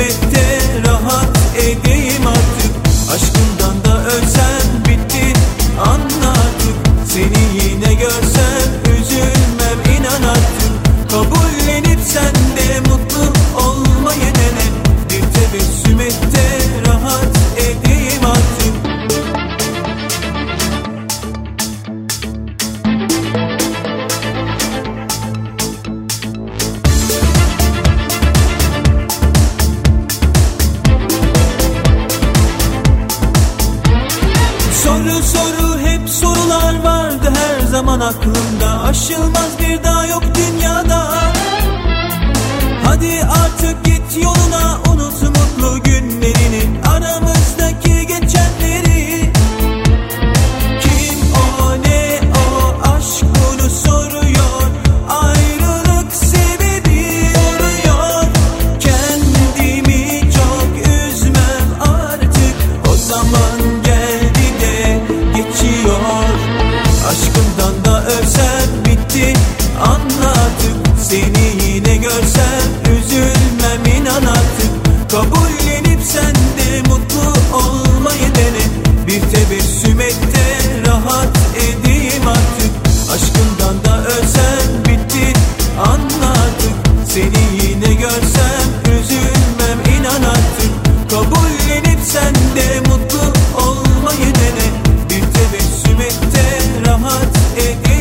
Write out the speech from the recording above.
et de rahat edeyim artık. Aşkından da ölsem bitti, anla artık. Seni yine görsem üzülmem, inan artık. Kabullenip sen de mutlu olmayı dene. Bir tebessüm et de rahat edeyim artık. Soru hep sorular vardı her zaman aklımda. Aşılmaz bir dağ yok dünyada. Hadi artık git yoluna, unut mutlu günlerini, aramızdaki geçenleri. Kim o, ne o, aşk bunu soruyor. Ayrılık sebebi oluyor. Kendimi çok üzmem artık. O zaman geldi de geçiyor. Aşkımdan da ölsem bitti, anla artık. Seni yine görsem üzülmem, inan artık. Kabullenip sen de mutlu olmayı dene. Bir tebessüm et de rahat edeyim artık. Aşkımdan da ölsem bitti, anla artık. Seni yine görsem üzülmem, inan artık. Kabullenip sen de mutlu olmayı dene. Bir tebessüm et de rahat edeyim.